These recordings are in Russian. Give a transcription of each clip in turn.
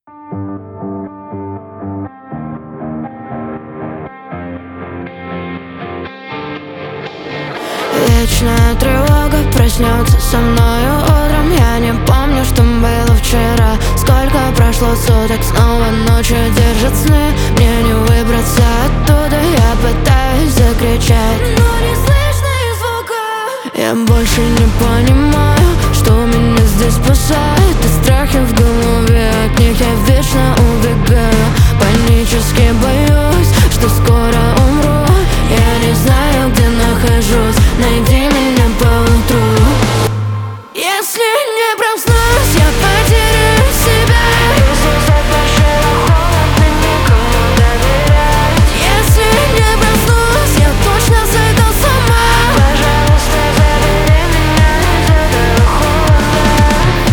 Вечная тревога проснется со мною утром. Я не помню, что было вчера. Сколько прошло суток, снова ночью держат сны. Мне не выбраться оттуда, я пытаюсь закричать, но не слышно их звука. Я больше не понимаю, что меня здесь спасает. И страхи в голове, от них я вечно убегаю. Панически боюсь, что скоро умру. Я не знаю, где нахожусь, найди меня поутру. Если не проснусь, я потеряю себя. Если запашила холодно, никому доверять. Если не проснусь, я точно сойду с ума. Пожалуйста, забери меня из этого холода.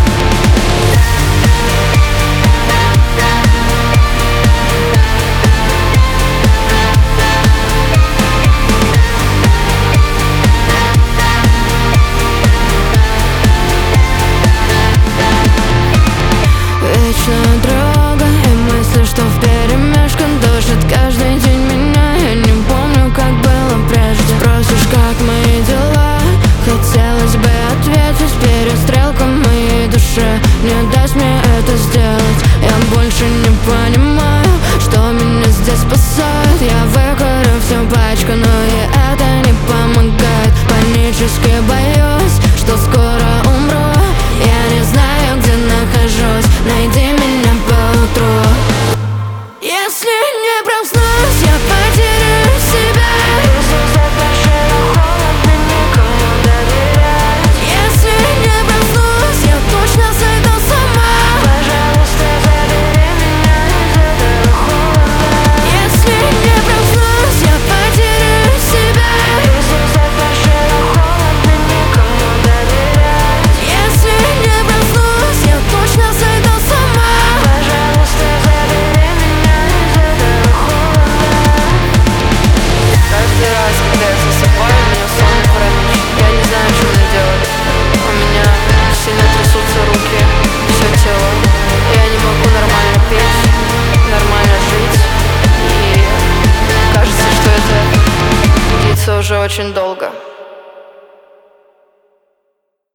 Вечная тревога и мысли, что вперемешку душит каждый день меня. Я не помню, как было прежде. Спросишь, как мои дела? Хотелось бы ответить, перестрелка в моей душе не даст мне это сделать. Я больше не понимаю, что меня здесь спасает. Я выкурю всю пачку, но и это не помогает. Панически боюсь, что скоро умру. Я не знаю, где нахожусь, найди меня поутру. Если не проснусь, я потеряю себя. Если запашила холодно, никому доверять. Если не проснусь, я точно сойду с ума. Пожалуйста, забери меня из этого холода. Если не проснусь, я потеряю себя. Если запашила холодно, никому доверять. Если не проснусь, я точно сойду с ума. Пожалуйста, забери меня из этого холода. Каждый раз, когда я засыпаю, меня сон паралич. Я не знаю, что мне делать. У меня сильно трясутся руки, все тело. Я не могу нормально петь, нормально жить. И кажется, что это длится уже очень долго.